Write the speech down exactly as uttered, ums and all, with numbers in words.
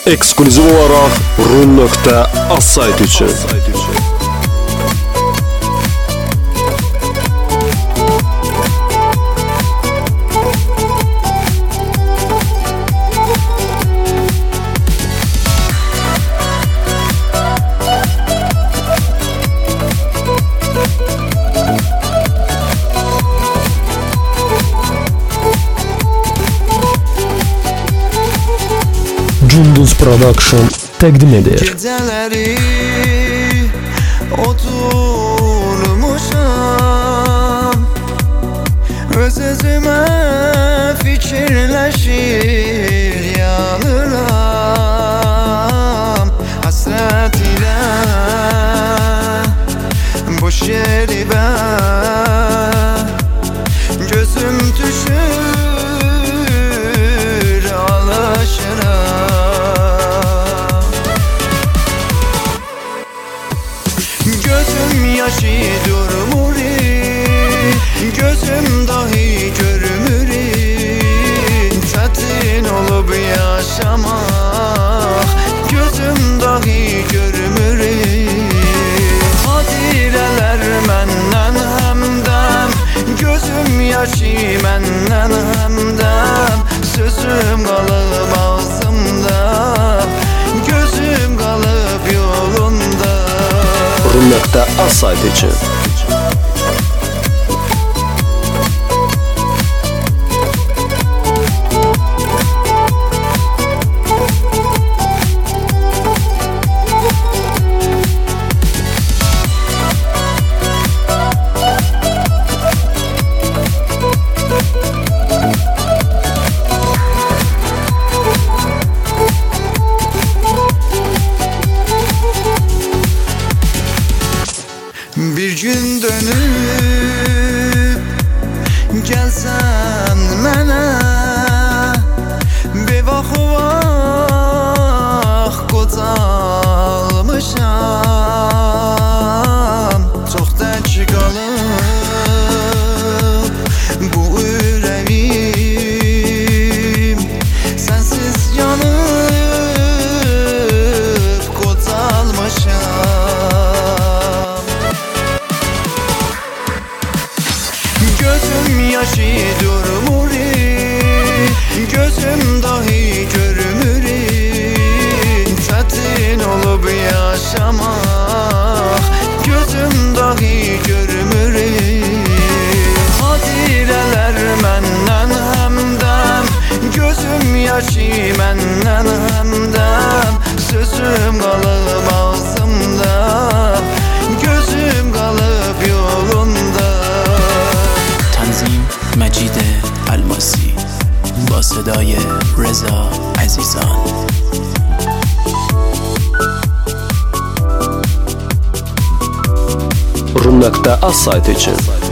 ekskluziv olarak rum nokta az sayt için. Cunduz Production təqdim edir. Geceleri oturmuşam, öz özüme fikirleşir yanıram. Hasret ile boş yeri ben gözüm düşür ağlaşıram. Gözüm yaşı durmur, gözüm dahi görmür. Çetin olup yaşamak, gözüm dahi görmür. Hadireler menden hemdem, gözüm yaşı menden hemdem. Sözüm kalıp ağzımda, gözüm kalıp yolunda. rum nokta az sayt için. Bir gün dönüp gelsen mənə, bevax vax qocalmışam. Çox tək qalıb bu ürəyim, sənsiz yanıb qocalmışam. Gözüm yaşı durmur, gözüm dahi görmür. Çetin olup yaşamak, gözüm dahi görmür. Hadireler menden hemdem, gözüm yaşı menden hemdem. Sözüm kalıp ağzımda, gözüm kalıp yolunda. تنظیم مجید الماسی با صدای رضا عزیزان. rum nokta az sayt için.